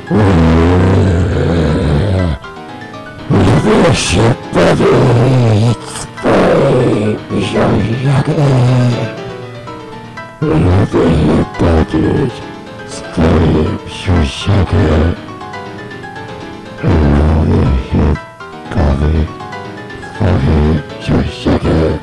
Lubię się bawić swoim ziomniakiem. Lubię się bawić swoim ziomniakiem. Lubię się bawić swoim ziomniakiem.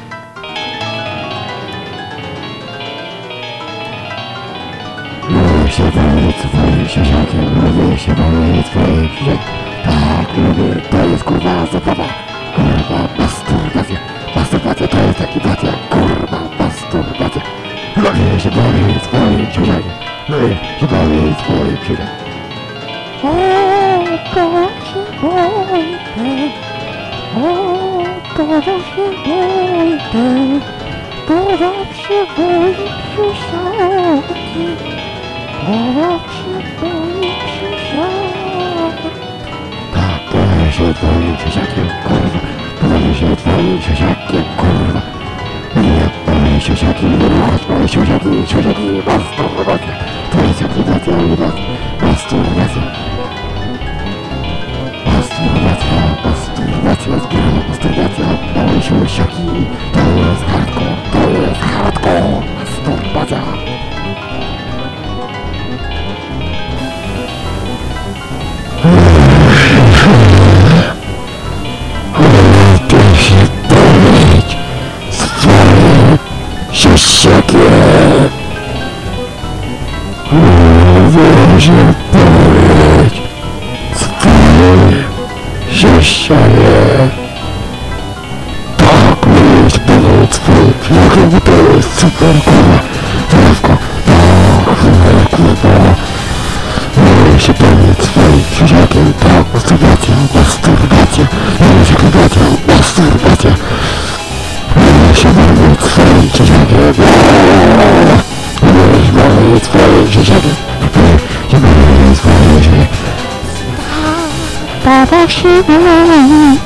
Lubię się bawić swoim ziomniakiem. Lubię się bawić swoim ziomniakiem. Tak, lubię, to jest kurwa zabawa, kurwa masturbacja, masturbacja to jest ekipacja, kurwa masturbacja. Lubię się bawić swoim ciuciakiem, lubię się bawić swoim ciuciakiem. To się boję, to się boję, to się boję psiusiaki, to się boję psiusiaki. Boję się twoim ciuciakiem, kurwa, boję się twoim ciuciakiem, kurwa. Nie, boję ciuciaki, nie ruchać moje ciuciaki, masturbacja. To jest ekipacja, masturbacja. Masturbacja, zbiera masturbacja, małe siusiaki, to jest hardcore, masturbacja. Lubię się bawić swoim siusiakiem. Lubię się bawić swoim siusiakiem. Tak, lubię się bawić swoim siusiakiem, bo to jest super, kurwa, zdrowko. Tak, kurwa. Lubię się bawić swoim siusiakiem, tak, masturbacja, masturbacja. Lubię się bawić masturbacja. Lubię się bawić swoim siusiakiem. Lubię się bawić swoim siusiakiem. Lubię się bawić swoim siusiakiem. Baba się boi,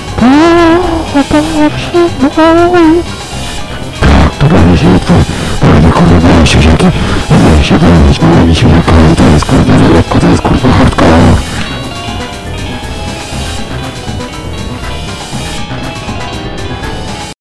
baba się boi. Tak, to bawię się moimi kurwa siusiaki. Lubię się bawić moimi siusiakami. To jest kurwa lekko, to jest kurwa hardcore.